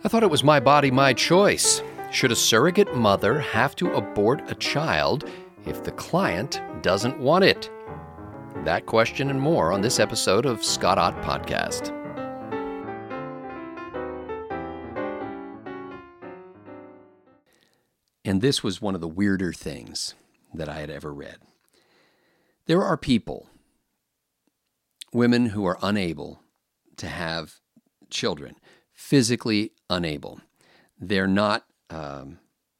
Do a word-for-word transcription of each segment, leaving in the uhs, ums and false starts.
I thought it was my body, my choice. Should a surrogate mother have to abort a child if the client doesn't want it? That question and more on this episode of Scott Ott Podcast. And this was one of the weirder things that I had ever read. There are people, women who are unable to have children, physically unable. They're not, um,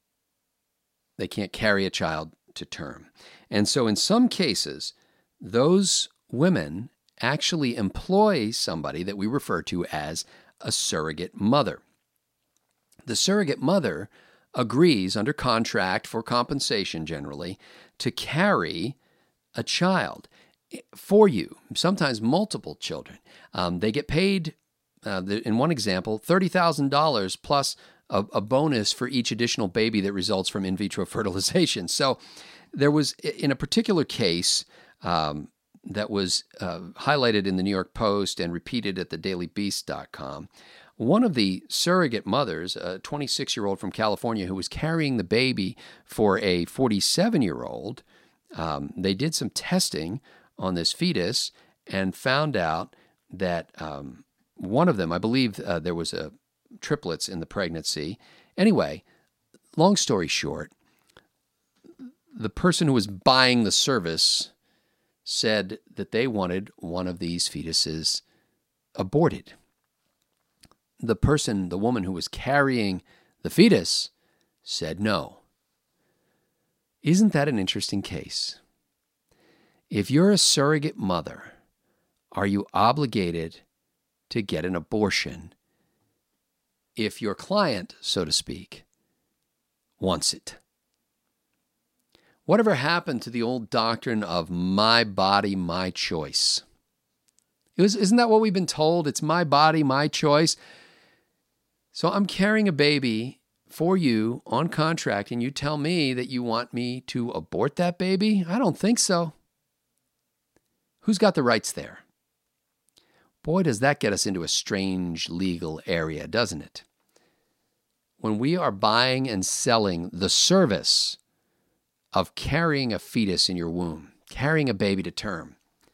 they can't carry a child to term. And so in some cases, those women actually employ somebody that we refer to as a surrogate mother. The surrogate mother agrees under contract for compensation generally to carry a child for you, sometimes multiple children. Um, they get paid, uh, in one example, thirty thousand dollars plus a, a bonus for each additional baby that results from in vitro fertilization. So there was, in a particular case um, that was uh, highlighted in the New York Post and repeated at the daily beast dot com, one of the surrogate mothers, a twenty-six-year-old from California who was carrying the baby for a forty-seven-year-old, um, they did some testing on this fetus and found out that um, one of them, I believe uh, there was a triplets in the pregnancy. Anyway, long story short, the person who was buying the service said that they wanted one of these fetuses aborted. The person, the woman who was carrying the fetus, said no. Isn't that an interesting case? If you're a surrogate mother, are you obligated to get an abortion if your client, so to speak, wants it? Whatever happened to the old doctrine of my body, my choice? It was, isn't that what we've been told? It's my body, my choice. So I'm carrying a baby for you on contract, and you tell me that you want me to abort that baby? I don't think so. Who's got the rights there? Boy, does that get us into a strange legal area, doesn't it? When we are buying and selling the service of carrying a fetus in your womb, carrying a baby to term,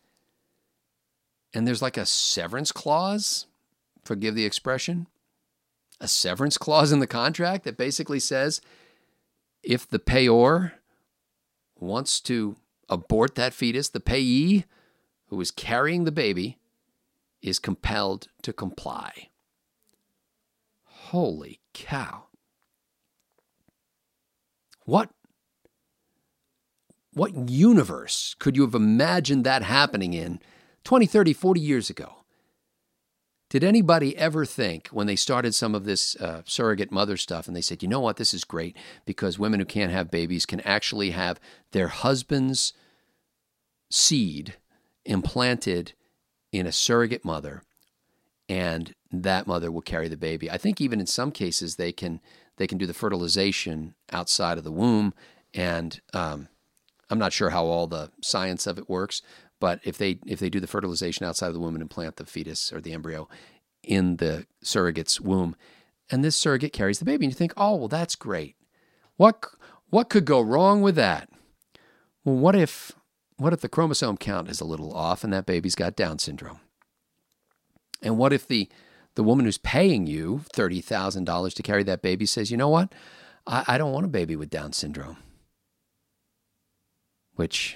and there's like a severance clause, forgive the expression, a severance clause in the contract that basically says if the payor wants to abort that fetus, the payee who is carrying the baby is compelled to comply. Holy cow. What, what universe could you have imagined that happening in twenty, thirty, forty years ago? Did anybody ever think when they started some of this uh, surrogate mother stuff and they said, you know what, this is great because women who can't have babies can actually have their husband's seed implanted in a surrogate mother, and that mother will carry the baby. I think even in some cases they can they can do the fertilization outside of the womb, and um, I'm not sure how all the science of it works, but if they if they do the fertilization outside of the womb and implant the fetus or the embryo in the surrogate's womb, and this surrogate carries the baby, and you think, oh, well, that's great. What what could go wrong with that? Well, what if what if the chromosome count is a little off and that baby's got Down syndrome? And what if the the woman who's paying you thirty thousand dollars to carry that baby says, you know what, I, I don't want a baby with Down syndrome? Which,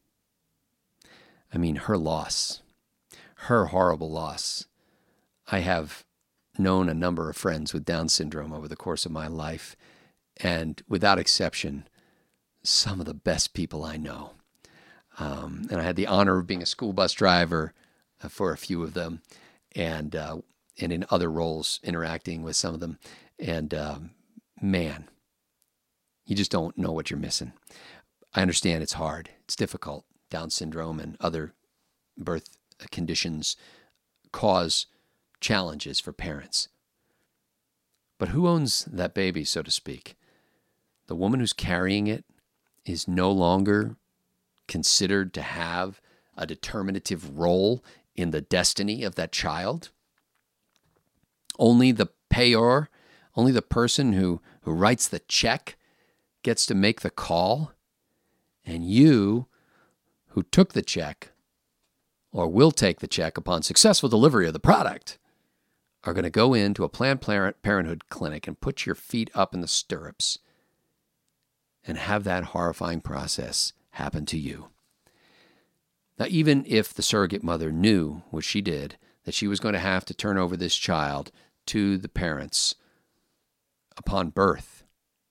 I mean, her loss, her horrible loss. I have known a number of friends with Down syndrome over the course of my life, and without exception, some of the best people I know. Um, and I had the honor of being a school bus driver uh, for a few of them, and uh, and in other roles interacting with some of them. And um, man, you just don't know what you're missing. I understand it's hard. It's difficult. Down syndrome and other birth conditions cause challenges for parents. But who owns that baby, so to speak? The woman who's carrying it is no longer considered to have a determinative role in the destiny of that child. Only the payor Only the person who, who writes the check gets to make the call. And you, who took the check or will take the check upon successful delivery of the product, are going to go into a Planned Parenthood clinic and put your feet up in the stirrups and have that horrifying process happen to you. Now, even if the surrogate mother knew what she did, that she was going to have to turn over this child to the parents upon birth,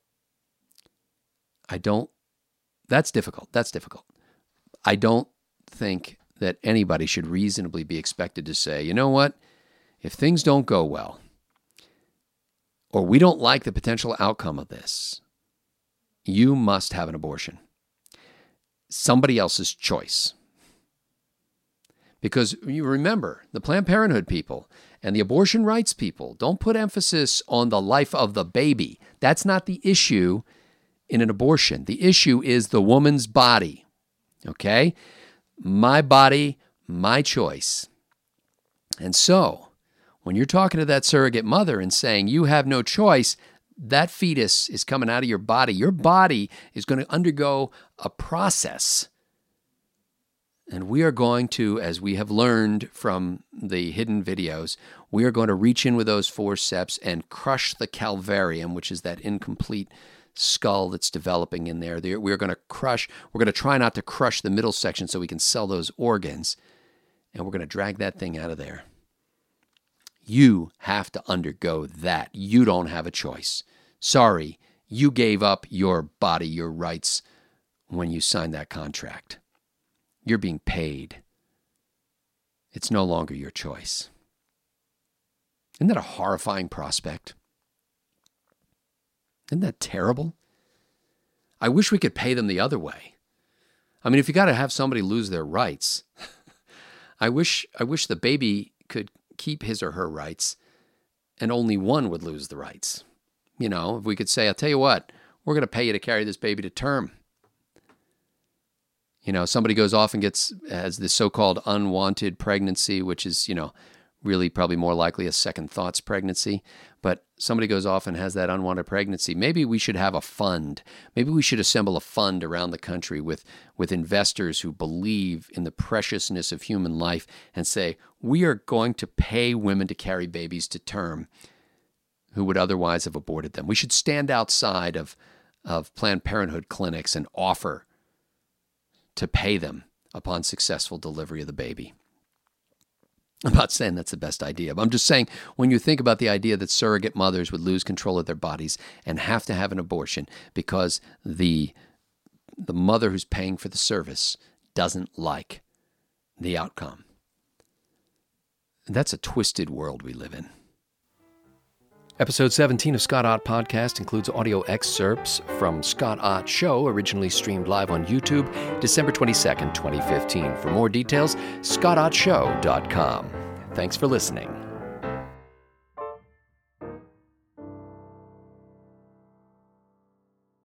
I don't, that's difficult. That's difficult. I don't think that anybody should reasonably be expected to say, you know what, if things don't go well, or we don't like the potential outcome of this, you must have an abortion. Somebody else's choice. Because you remember, the Planned Parenthood people and the abortion rights people don't put emphasis on the life of the baby. That's not the issue in an abortion. The issue is the woman's body. Okay? My body, my choice. And so, when you're talking to that surrogate mother and saying you have no choice, that fetus is coming out of your body. Your body is going to undergo a process. And we are going to, as we have learned from the hidden videos, we are going to reach in with those forceps and crush the calvarium, which is that incomplete skull that's developing in there. We're going to crush, we're going to try not to crush the middle section so we can sell those organs. And we're going to drag that thing out of there. You have to undergo that. You don't have a choice. Sorry, you gave up your body, your rights when you signed that contract. You're being paid. It's no longer your choice. Isn't that a horrifying prospect? Isn't that terrible? I wish we could pay them the other way. I mean, if you got to have somebody lose their rights, I wish I wish the baby could keep his or her rights and only one would lose the rights. You know, if we could say, I'll tell you what, we're going to pay you to carry this baby to term. You know, somebody goes off and gets, has this so-called unwanted pregnancy, which is, you know, really probably more likely a second thoughts pregnancy. But somebody goes off and has that unwanted pregnancy. Maybe we should have a fund. Maybe we should assemble a fund around the country with, with investors who believe in the preciousness of human life and say, we are going to pay women to carry babies to term who would otherwise have aborted them. We should stand outside of, of Planned Parenthood clinics and offer to pay them upon successful delivery of the baby. I'm not saying that's the best idea, but I'm just saying when you think about the idea that surrogate mothers would lose control of their bodies and have to have an abortion because the, the mother who's paying for the service doesn't like the outcome. That's a twisted world we live in. Episode seventeen of Scott Ott Podcast includes audio excerpts from Scott Ott Show, originally streamed live on YouTube, December twenty-second, twenty fifteen. For more details, scott ott show dot com. Thanks for listening.